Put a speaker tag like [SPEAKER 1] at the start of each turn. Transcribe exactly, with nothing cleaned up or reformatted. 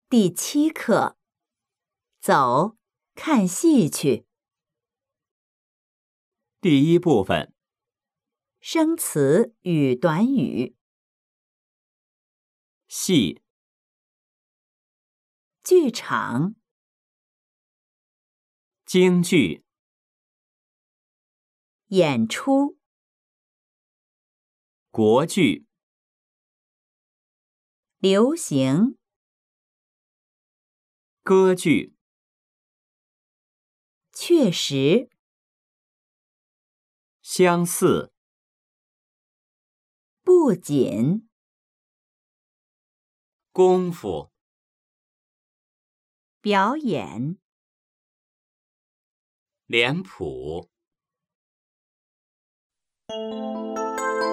[SPEAKER 1] 第七课，走，看戏去。
[SPEAKER 2] 第一部分，
[SPEAKER 1] 生词与短语。
[SPEAKER 2] 戏，
[SPEAKER 1] 剧场，
[SPEAKER 2] 京剧，
[SPEAKER 1] 演出，
[SPEAKER 2] 国剧，
[SPEAKER 1] 流行，
[SPEAKER 2] 歌剧，
[SPEAKER 1] 确实，
[SPEAKER 2] 相似，
[SPEAKER 1] 不仅，
[SPEAKER 2] 功夫，
[SPEAKER 1] 表演，
[SPEAKER 2] 脸谱。